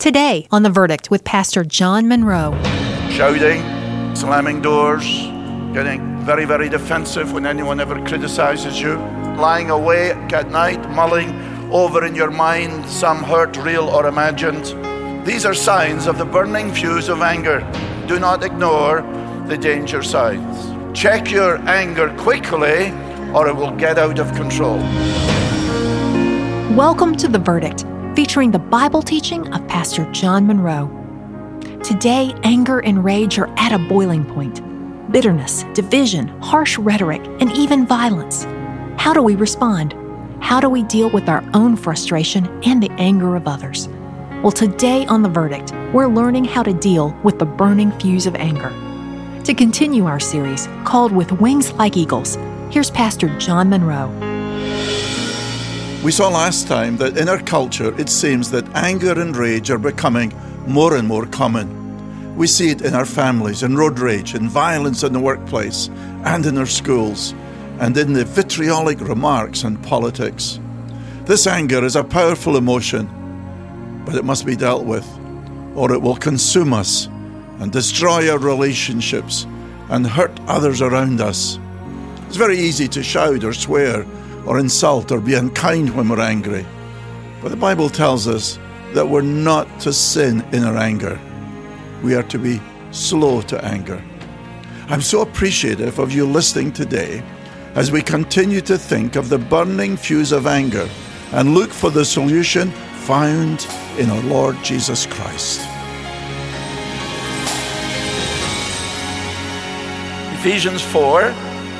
Today on The Verdict with Pastor John Monroe. Shouting, slamming doors, getting very, very defensive when anyone ever criticizes you, lying awake at night, mulling over in your mind some hurt, real or imagined. These are signs of the burning fuse of anger. Do not ignore the danger signs. Check your anger quickly or it will get out of control. Welcome to The Verdict, featuring the Bible teaching of Pastor John Monroe. Today, anger and rage are at a boiling point. Bitterness, division, harsh rhetoric, and even violence. How do we respond? How do we deal with our own frustration and the anger of others? Well, today on The Verdict, we're learning how to deal with the burning fuse of anger. To continue our series, called With Wings Like Eagles, here's Pastor John Monroe. We saw last time that in our culture, it seems that anger and rage are becoming more and more common. We see it in our families, in road rage, in violence in the workplace, and in our schools, and in the vitriolic remarks on politics. This anger is a powerful emotion, but it must be dealt with, or it will consume us and destroy our relationships and hurt others around us. It's very easy to shout or swear or insult or be unkind when we're angry. But the Bible tells us that we're not to sin in our anger. We are to be slow to anger. I'm so appreciative of you listening today as we continue to think of the burning fuse of anger and look for the solution found in our Lord Jesus Christ. Ephesians 4,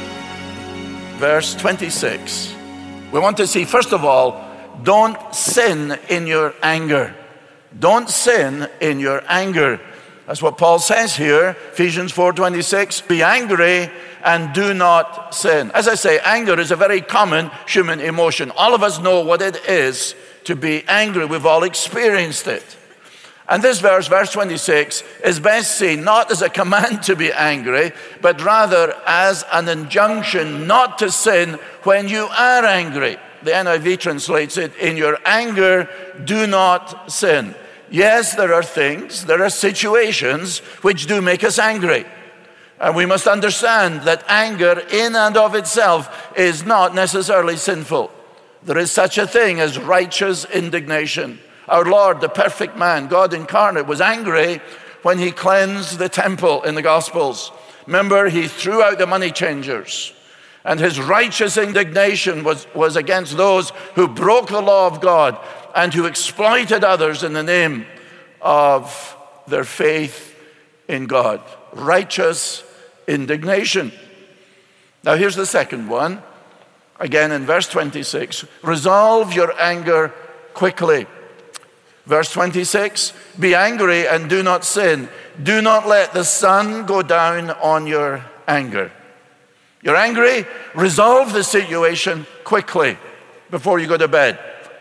verse 26. We want to see, first of all, don't sin in your anger. Don't sin in your anger. That's what Paul says here, Ephesians 4:26. Be angry and do not sin. As I say, anger is a very common human emotion. All of us know what it is to be angry. We've all experienced it. And this verse 26, is best seen not as a command to be angry, but rather as an injunction not to sin when you are angry. The NIV translates it, in your anger, do not sin. Yes, there are situations which do make us angry. And we must understand that anger in and of itself is not necessarily sinful. There is such a thing as righteous indignation. Our Lord, the perfect man, God incarnate, was angry when he cleansed the temple in the Gospels. Remember, he threw out the money changers. And his righteous indignation was against those who broke the law of God and who exploited others in the name of their faith in God. Righteous indignation. Now here's the second one. Again in verse 26. Resolve your anger quickly. Verse 26, be angry and do not sin. Do not let the sun go down on your anger. You're angry? Resolve the situation quickly before you go to bed.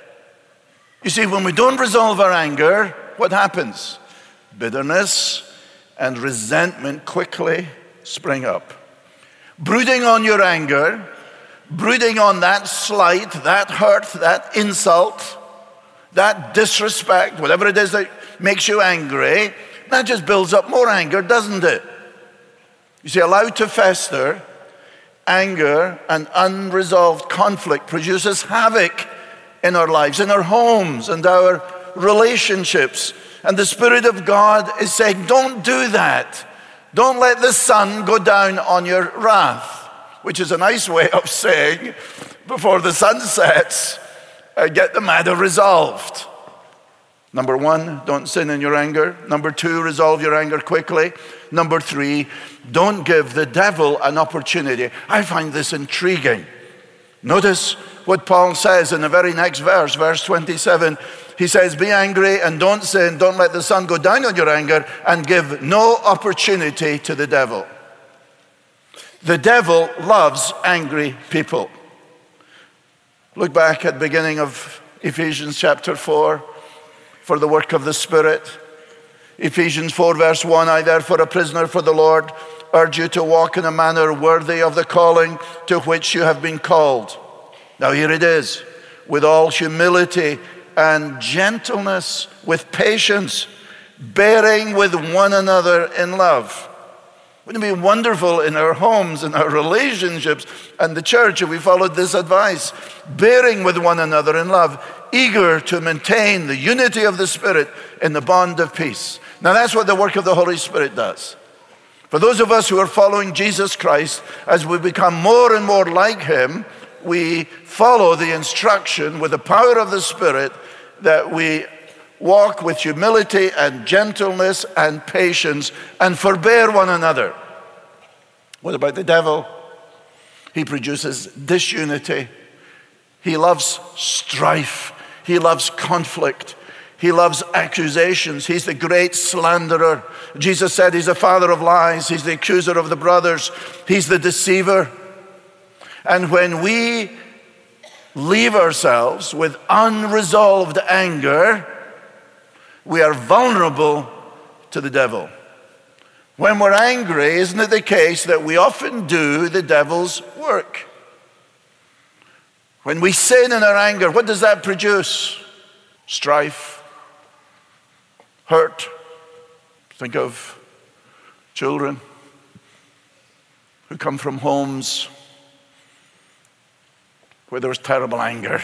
You see, when we don't resolve our anger, what happens? Bitterness and resentment quickly spring up. Brooding on your anger, brooding on that slight, that hurt, that insult, that disrespect, whatever it is that makes you angry, that just builds up more anger, doesn't it? You see, allowed to fester, anger and unresolved conflict produces havoc in our lives, in our homes, and our relationships. And the Spirit of God is saying, don't do that. Don't let the sun go down on your wrath, which is a nice way of saying, before the sun sets, get the matter resolved. Number one, don't sin in your anger. Number two, resolve your anger quickly. Number three, don't give the devil an opportunity. I find this intriguing. Notice what Paul says in the very next verse, verse 27. He says, be angry and don't sin. Don't let the sun go down on your anger and give no opportunity to the devil. The devil loves angry people. Look back at the beginning of Ephesians chapter 4 for the work of the Spirit. Ephesians 4 verse 1, I therefore, a prisoner for the Lord, urge you to walk in a manner worthy of the calling to which you have been called. Now here it is, with all humility and gentleness, with patience, bearing with one another in love. Wouldn't it be wonderful in our homes, in our relationships, and the church if we followed this advice? Bearing with one another in love, eager to maintain the unity of the Spirit in the bond of peace. Now that's what the work of the Holy Spirit does. For those of us who are following Jesus Christ, as we become more and more like him, we follow the instruction with the power of the Spirit that we walk with humility and gentleness and patience and forbear one another. What about the devil? He produces disunity. He loves strife. He loves conflict. He loves accusations. He's the great slanderer. Jesus said he's the father of lies. He's the accuser of the brothers. He's the deceiver. And when we leave ourselves with unresolved anger, we are vulnerable to the devil. When we're angry, isn't it the case that we often do the devil's work? When we sin in our anger, what does that produce? Strife, hurt. Think of children who come from homes where there was terrible anger,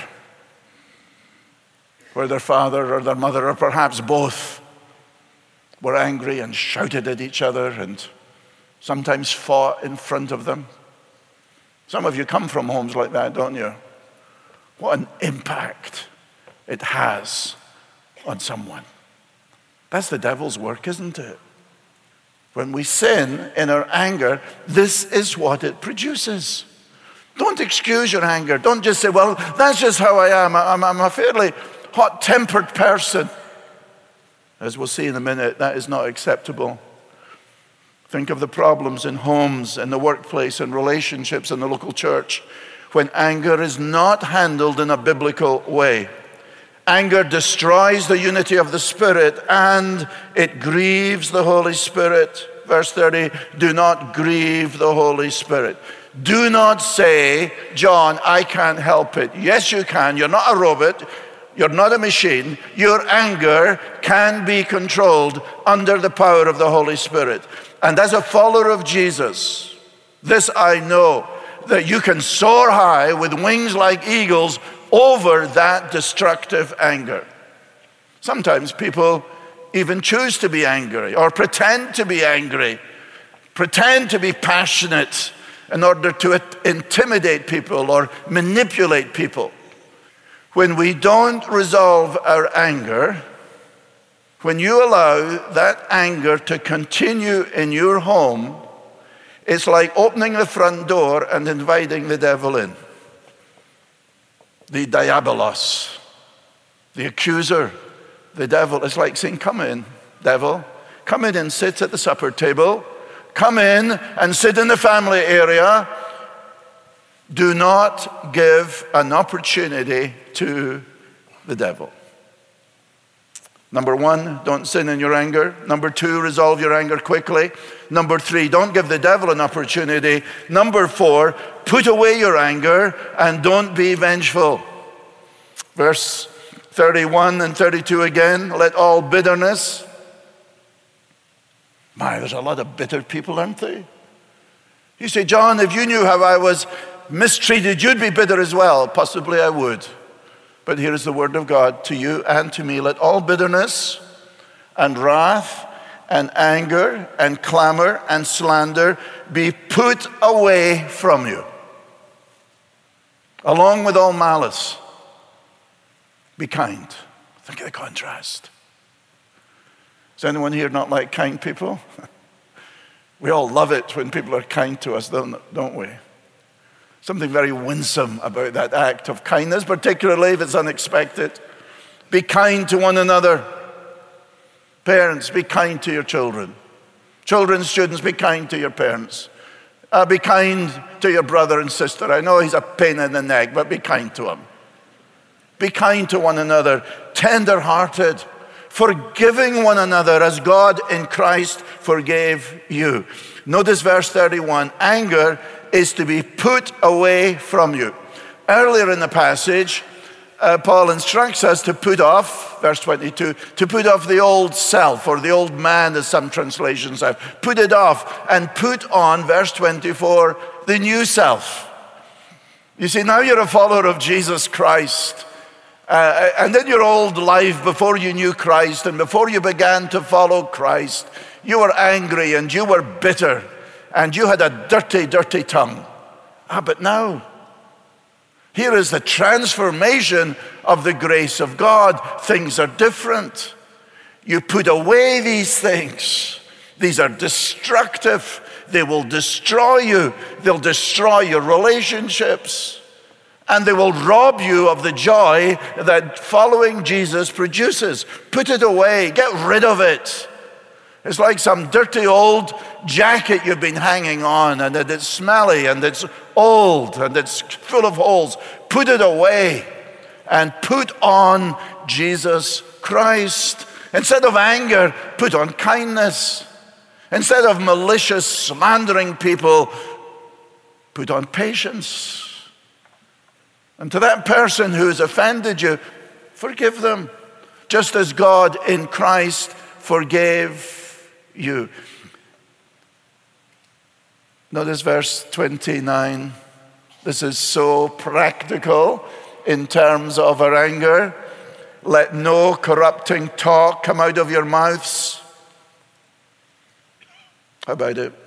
where their father or their mother, or perhaps both, were angry and shouted at each other and sometimes fought in front of them. Some of you come from homes like that, don't you? What an impact it has on someone. That's the devil's work, isn't it? When we sin in our anger, this is what it produces. Don't excuse your anger. Don't just say, well, that's just how I am. I'm a fairly hot-tempered person. As we'll see in a minute, that is not acceptable. Think of the problems in homes, in the workplace, in relationships, in the local church, when anger is not handled in a biblical way. Anger destroys the unity of the Spirit and it grieves the Holy Spirit. Verse 30, do not grieve the Holy Spirit. Do not say, John, I can't help it. Yes, you can. You're not a robot. You're not a machine. Your anger can be controlled under the power of the Holy Spirit. And as a follower of Jesus, this I know, that you can soar high with wings like eagles over that destructive anger. Sometimes people even choose to be angry or pretend to be angry, pretend to be passionate in order to intimidate people or manipulate people. When we don't resolve our anger, when you allow that anger to continue in your home, it's like opening the front door and inviting the devil in. The diabolos, the accuser, the devil. It's like saying, come in, devil. Come in and sit at the supper table. Come in and sit in the family area. Do not give an opportunity to the devil. Number one, don't sin in your anger. Number two, resolve your anger quickly. Number three, don't give the devil an opportunity. Number four, put away your anger and don't be vengeful. Verse 31 and 32 again, let all bitterness. My, there's a lot of bitter people, aren't there? You say, John, if you knew how I was mistreated, you'd be bitter as well. Possibly I would. But here is the word of God to you and to me. Let all bitterness and wrath and anger and clamor and slander be put away from you, along with all malice. Be kind. Think of the contrast. Does anyone here not like kind people? We all love it when people are kind to us, don't we? Something very winsome about that act of kindness, particularly if it's unexpected. Be kind to one another. Parents, be kind to your children. Children, students, be kind to your parents. Be kind to your brother and sister. I know he's a pain in the neck, but be kind to him. Be kind to one another, tender-hearted, forgiving one another as God in Christ forgave you. Notice verse 31, anger is to be put away from you. Earlier in the passage, Paul instructs us to put off, verse 22, to put off the old self, or the old man, as some translations have. Put it off and put on, verse 24, the new self. You see, now you're a follower of Jesus Christ. And in your old life, before you knew Christ and before you began to follow Christ, you were angry and you were bitter and you had a dirty, dirty tongue. But now, here is the transformation of the grace of God. Things are different. You put away these things. These are destructive. They will destroy you. They'll destroy your relationships. And they will rob you of the joy that following Jesus produces. Put it away. Get rid of it. It's like some dirty old jacket you've been hanging on, and it's smelly and it's old and it's full of holes. Put it away and put on Jesus Christ. Instead of anger, put on kindness. Instead of malicious slandering people, put on patience. And to that person who has offended you, forgive them, just as God in Christ forgave you. Notice verse 29. This is so practical in terms of our anger. Let no corrupting talk come out of your mouths. How about it?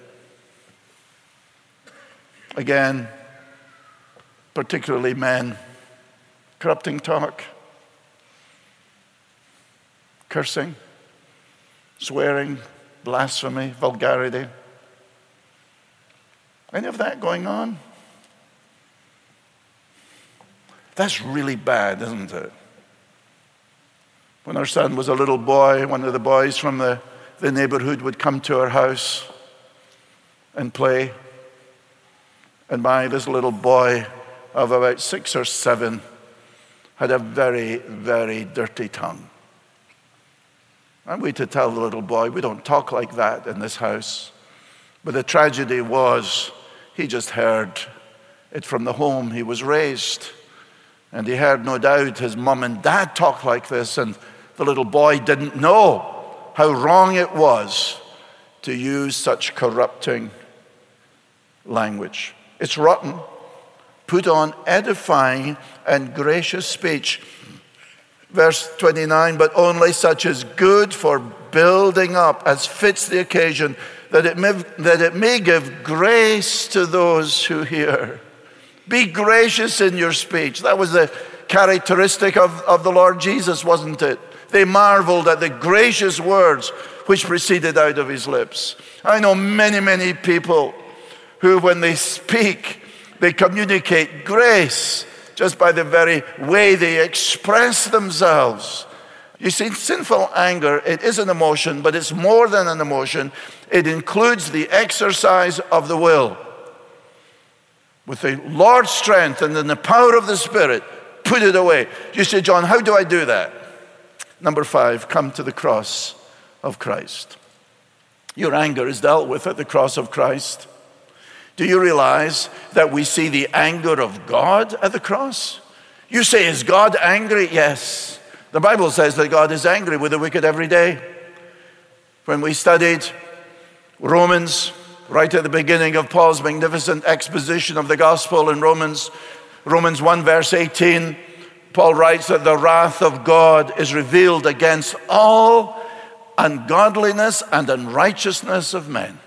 Again, particularly men, corrupting talk, cursing, swearing, blasphemy, vulgarity. Any of that going on? That's really bad, isn't it? When our son was a little boy, one of the boys from the neighborhood would come to our house and play. And this little boy of about 6 or 7 had a very, very dirty tongue. And we to tell the little boy, we don't talk like that in this house. But the tragedy was, he just heard it from the home he was raised. And he heard, no doubt, his mom and dad talk like this, and the little boy didn't know how wrong it was to use such corrupting language. It's rotten. Put on edifying and gracious speech. Verse 29, but only such as good for building up as fits the occasion, that it may give grace to those who hear. Be gracious in your speech. That was the characteristic of the Lord Jesus, wasn't it? They marveled at the gracious words which proceeded out of his lips. I know many, many people who, when they speak, they communicate grace just by the very way they express themselves. You see, sinful anger, it is an emotion, but it's more than an emotion. It includes the exercise of the will. With the Lord's strength and in the power of the Spirit, put it away. You say, John, how do I do that? Number 5, come to the cross of Christ. Your anger is dealt with at the cross of Christ. Do you realize that we see the anger of God at the cross? You say, is God angry? Yes. The Bible says that God is angry with the wicked every day. When we studied Romans, right at the beginning of Paul's magnificent exposition of the gospel in Romans 1 verse 18, Paul writes that the wrath of God is revealed against all ungodliness and unrighteousness of men.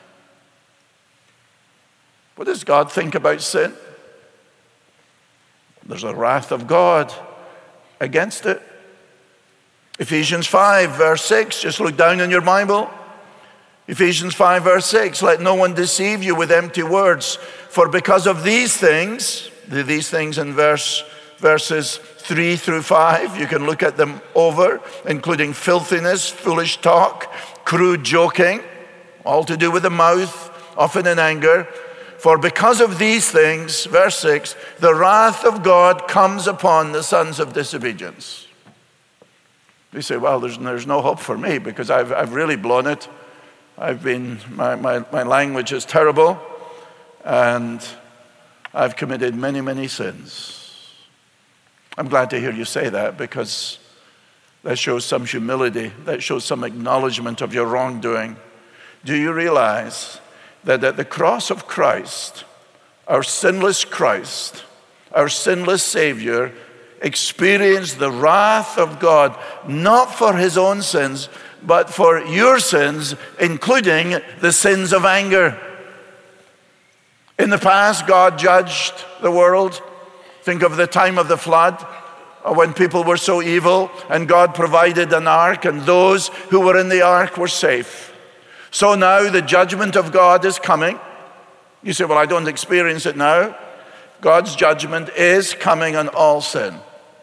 What does God think about sin? There's a wrath of God against it. Ephesians 5 verse 6, just look down in your Bible. Ephesians 5 verse 6, let no one deceive you with empty words, for because of these things in verses 3 through 5, you can look at them over, including filthiness, foolish talk, crude joking, all to do with the mouth, often in anger. For because of these things, verse 6, the wrath of God comes upon the sons of disobedience. You say, well, there's no hope for me because I've really blown it. My language is terrible, and I've committed many, many sins. I'm glad to hear you say that, because that shows some humility. That shows some acknowledgement of your wrongdoing. Do you realize that at the cross of Christ, our sinless Savior, experienced the wrath of God, not for his own sins, but for your sins, including the sins of anger. In the past, God judged the world. Think of the time of the flood, when people were so evil, and God provided an ark, and those who were in the ark were safe. So now the judgment of God is coming. You say, well, I don't experience it now. God's judgment is coming on all sin.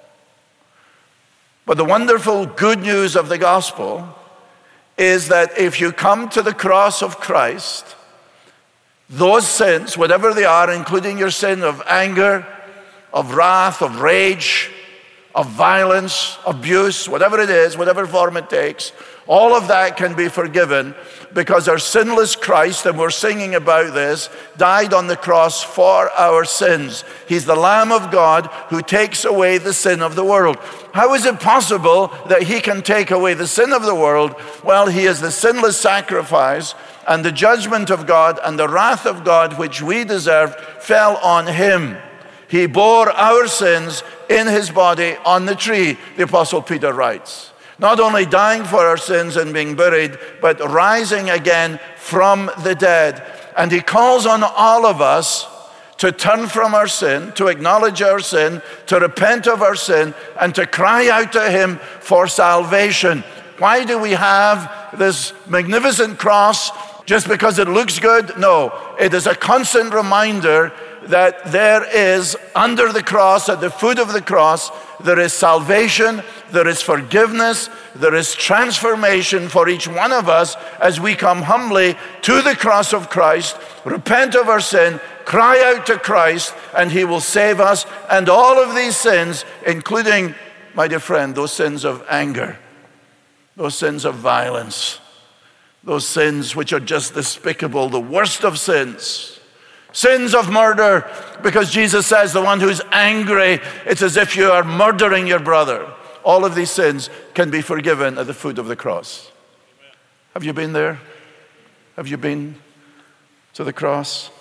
But the wonderful good news of the gospel is that if you come to the cross of Christ, those sins, whatever they are, including your sin of anger, of wrath, of rage, of violence, abuse, whatever it is, whatever form it takes, all of that can be forgiven because our sinless Christ, and we're singing about this, died on the cross for our sins. He's the Lamb of God who takes away the sin of the world. How is it possible that he can take away the sin of the world? Well, he is the sinless sacrifice, and the judgment of God and the wrath of God which we deserved fell on him. He bore our sins in his body on the tree, the Apostle Peter writes. Not only dying for our sins and being buried, but rising again from the dead. And he calls on all of us to turn from our sin, to acknowledge our sin, to repent of our sin, and to cry out to him for salvation. Why do we have this magnificent cross just because it looks good? No, it is a constant reminder that there is under the cross, at the foot of the cross, there is salvation, there is forgiveness, there is transformation for each one of us as we come humbly to the cross of Christ, repent of our sin, cry out to Christ, and he will save us. And all of these sins, including, my dear friend, those sins of anger, those sins of violence, those sins which are just despicable, the worst of sins, sins of murder, because Jesus says the one who's angry, it's as if you are murdering your brother. All of these sins can be forgiven at the foot of the cross. Have you been there? Have you been to the cross?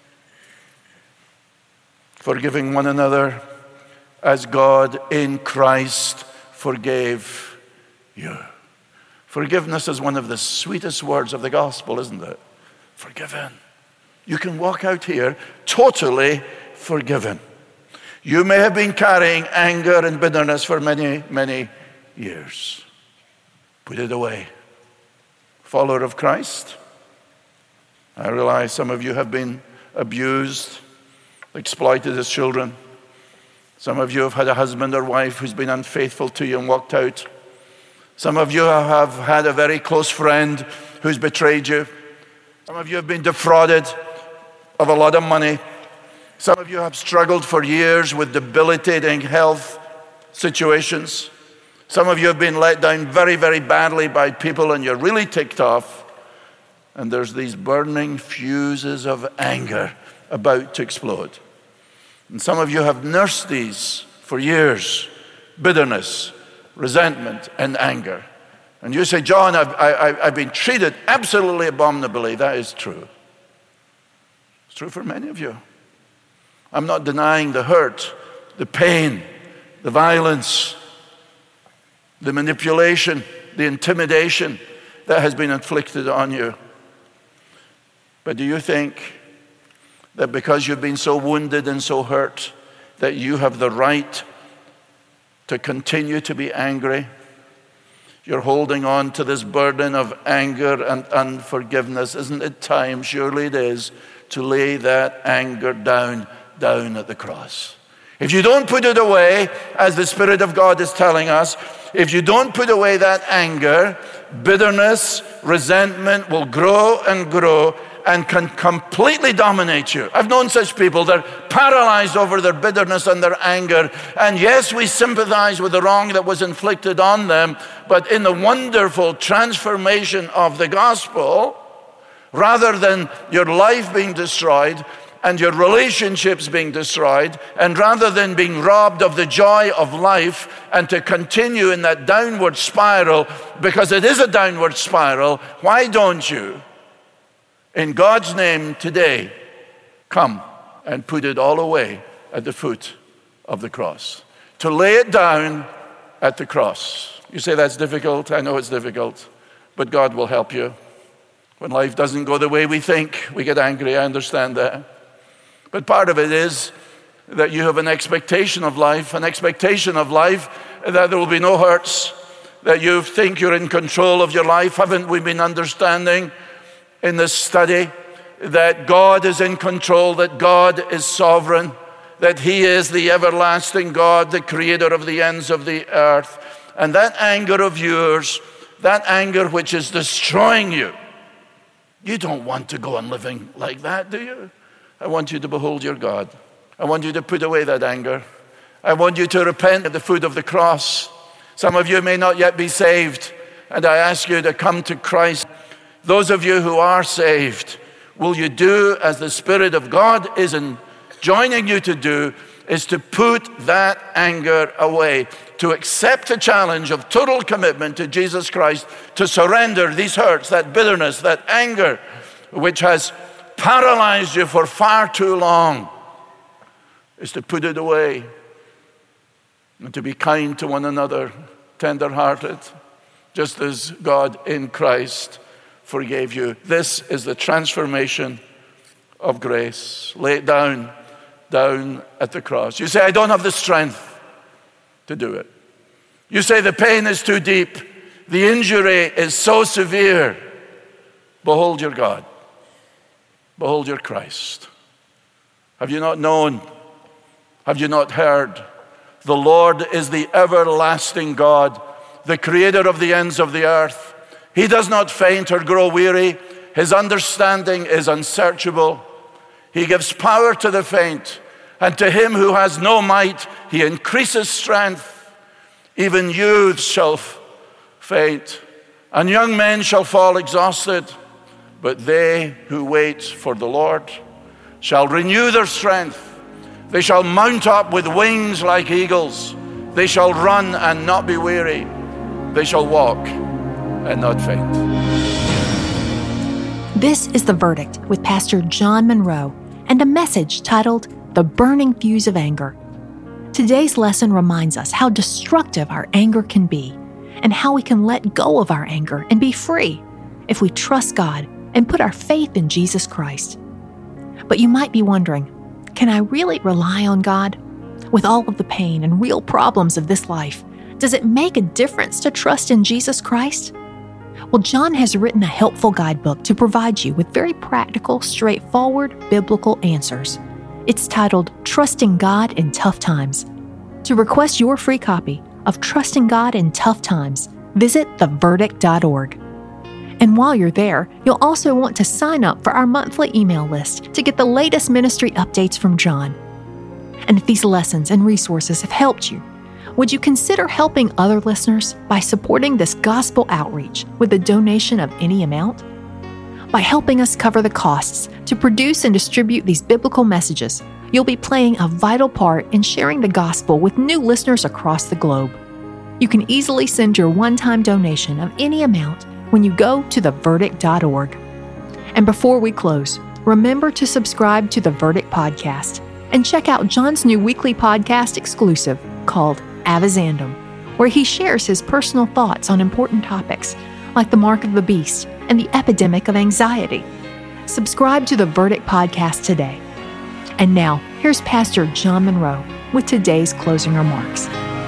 Forgiving one another as God in Christ forgave you. Forgiveness is one of the sweetest words of the gospel, isn't it? Forgiven. You can walk out here totally forgiven. You may have been carrying anger and bitterness for many, many years. Put it away. Follower of Christ, I realize some of you have been abused, exploited as children. Some of you have had a husband or wife who's been unfaithful to you and walked out. Some of you have had a very close friend who's betrayed you. Some of you have been defrauded of a lot of money. Some of you have struggled for years with debilitating health situations. Some of you have been let down very, very badly by people, and you're really ticked off. And there's these burning fuses of anger about to explode. And some of you have nursed these for years. Bitterness, resentment, and anger. And you say, John, I've been treated absolutely abominably. That is true. It's true for many of you. I'm not denying the hurt, the pain, the violence, the manipulation, the intimidation that has been inflicted on you. But do you think that because you've been so wounded and so hurt that you have the right to continue to be angry? You're holding on to this burden of anger and unforgiveness. Isn't it time, surely it is, to lay that anger down at the cross? If you don't put it away, as the Spirit of God is telling us, if you don't put away that anger, bitterness, resentment will grow and grow and can completely dominate you. I've known such people. They're paralyzed over their bitterness and their anger. And yes, we sympathize with the wrong that was inflicted on them, but in the wonderful transformation of the gospel, rather than your life being destroyed, and your relationships being destroyed, and rather than being robbed of the joy of life and to continue in that downward spiral, because it is a downward spiral, why don't you, in God's name today, come and put it all away at the foot of the cross? To lay it down at the cross. You say that's difficult. I know it's difficult, but God will help you. When life doesn't go the way we think, we get angry. I understand that. But part of it is that you have an expectation of life that there will be no hurts, that you think you're in control of your life. Haven't we been understanding in this study that God is in control, that God is sovereign, that He is the everlasting God, the creator of the ends of the earth? And that anger of yours, that anger which is destroying you, you don't want to go on living like that, do you? I want you to behold your God. I want you to put away that anger. I want you to repent at the foot of the cross. Some of you may not yet be saved, and I ask you to come to Christ. Those of you who are saved, will you do as the Spirit of God is joining you to do, is to put that anger away, to accept the challenge of total commitment to Jesus Christ, to surrender these hurts, that bitterness, that anger, which has paralyzed you for far too long, is to put it away and to be kind to one another, tender-hearted, just as God in Christ forgave you. This is the transformation of grace. Lay it down at the cross. You say, I don't have the strength to do it. You say, the pain is too deep. The injury is so severe. Behold your God. Behold your Christ. Have you not known? Have you not heard? The Lord is the everlasting God, the creator of the ends of the earth. He does not faint or grow weary. His understanding is unsearchable. He gives power to the faint, and to him who has no might, he increases strength. Even youths shall faint, and young men shall fall exhausted. But they who wait for the Lord shall renew their strength. They shall mount up with wings like eagles. They shall run and not be weary. They shall walk and not faint. This is The Verdict with Pastor John Monroe and a message titled The Burning Fuse of Anger. Today's lesson reminds us how destructive our anger can be and how we can let go of our anger and be free if we trust God and put our faith in Jesus Christ. But you might be wondering, can I really rely on God? With all of the pain and real problems of this life, does it make a difference to trust in Jesus Christ? Well, John has written a helpful guidebook to provide you with very practical, straightforward, biblical answers. It's titled Trusting God in Tough Times. To request your free copy of Trusting God in Tough Times, visit theverdict.org. And while you're there, you'll also want to sign up for our monthly email list to get the latest ministry updates from John. And if these lessons and resources have helped you, would you consider helping other listeners by supporting this gospel outreach with a donation of any amount? By helping us cover the costs to produce and distribute these biblical messages, you'll be playing a vital part in sharing the gospel with new listeners across the globe. You can easily send your one-time donation of any amount when you go to theverdict.org. And before we close, remember to subscribe to The Verdict Podcast and check out John's new weekly podcast exclusive called Avizandum, where he shares his personal thoughts on important topics like the mark of the beast and the epidemic of anxiety. Subscribe to The Verdict Podcast today. And now, here's Pastor John Monroe with today's closing remarks.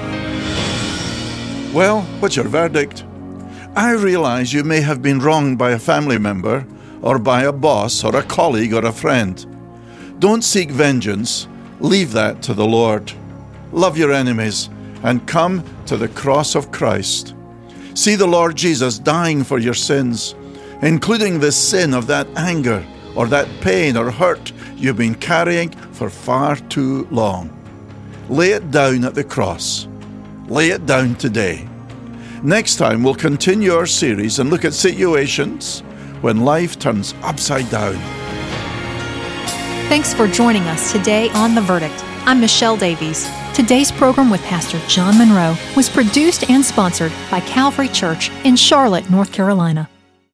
Well, what's your verdict? I realize you may have been wronged by a family member or by a boss or a colleague or a friend. Don't seek vengeance. Leave that to the Lord. Love your enemies and come to the cross of Christ. See the Lord Jesus dying for your sins, including the sin of that anger or that pain or hurt you've been carrying for far too long. Lay it down at the cross. Lay it down today. Next time, we'll continue our series and look at situations when life turns upside down. Thanks for joining us today on The Verdict. I'm Michelle Davies. Today's program with Pastor John Monroe was produced and sponsored by Calvary Church in Charlotte, North Carolina.